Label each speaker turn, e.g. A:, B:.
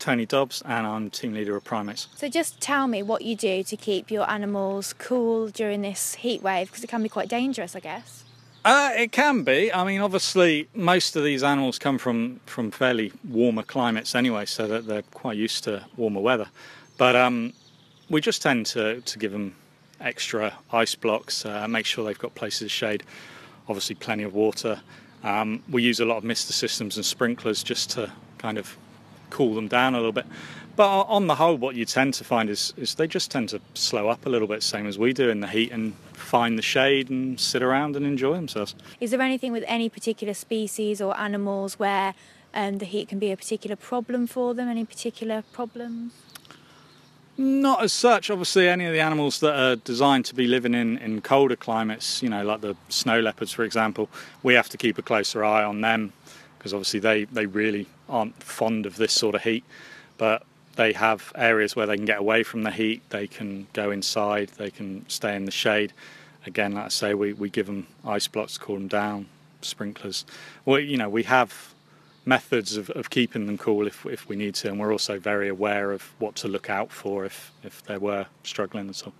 A: Tony Dobbs, and I'm team leader of Primates.
B: So just tell me what you do to keep your animals cool during this heat wave, because it can be quite dangerous, I guess.
A: It can be. I mean, obviously, most of these animals come from fairly warmer climates anyway, so that they're quite used to warmer weather. But we just tend to give them extra ice blocks, make sure they've got places of shade, obviously plenty of water. We use a lot of mister systems and sprinklers just to kind of cool them down a little bit. But on the whole, what you tend to find is they just tend to slow up a little bit, same as we do in the heat, and find the shade and sit around and enjoy themselves.
B: Is there anything with any particular species or animals where the heat can be a particular problem for them? Any particular problems?
A: Not as such. Obviously, any of the animals that are designed to be living in colder climates, like the snow leopards, for example, we have to keep a closer eye on them, because obviously they really aren't fond of this sort of heat. But they have areas where they can get away from the heat, they can go inside, they can stay in the shade. Again, like I say, we give them ice blocks to cool them down, sprinklers. Well, we have methods of keeping them cool if we need to, and we're also very aware of what to look out for if they were struggling at all.